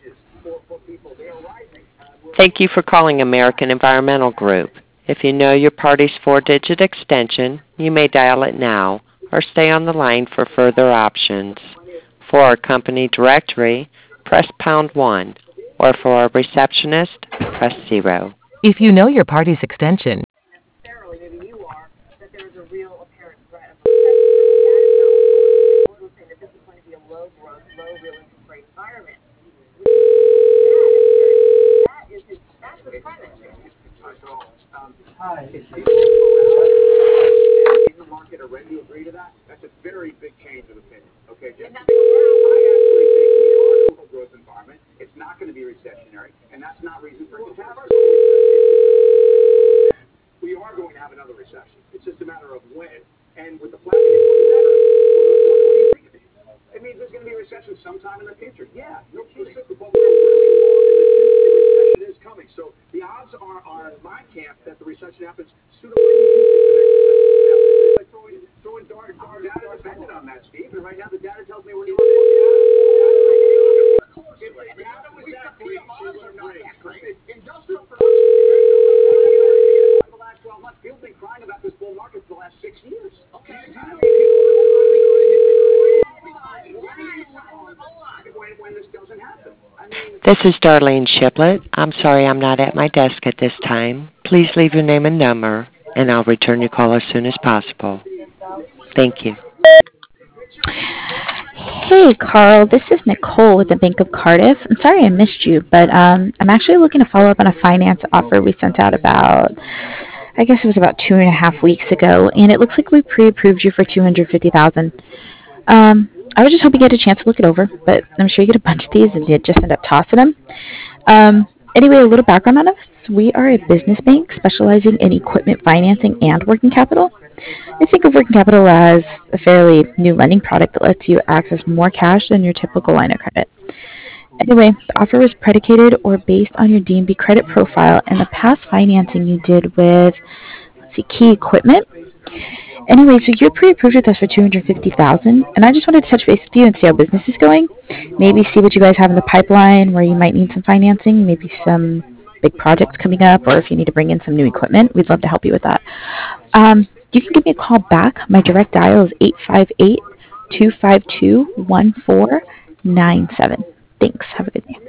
Thank you for calling American Environmental Group. If you know your party's four-digit extension, you may dial it now or stay on the line for further options. For our company directory, press pound 1, or for our receptionist, press 0. If you know your party's extension, This is Darlene Shiplett. I'm sorry I'm not at my desk at this time. Please leave your name and number, and I'll return your call as soon as possible. Thank you. Hey, Carl. This is Nicole with the Bank of Cardiff. I'm sorry I missed you, but I'm actually looking to follow up on a finance offer we sent out about, I guess it was about 2.5 weeks ago, and it looks like we pre-approved you for 250,000. I was just hoping you get a chance to look it over, but I'm sure you get a bunch of these and you just end up tossing them. Anyway, a little background on us. We are a business bank specializing in equipment financing and working capital. I think of working capital as a fairly new lending product that lets you access more cash than your typical line of credit. Anyway, the offer was predicated or based on your DNB credit profile and the past financing you did with, let's see, Key Equipment. Anyway, so you're pre-approved with us for 250,000, and I just wanted to touch base with you and see how business is going. Maybe see what you guys have in the pipeline where you might need some financing, maybe some big projects coming up, or if you need to bring in some new equipment. We'd love to help you with that. You can give me a call back. My direct dial is 858-252-1497. Thanks. Have a good day.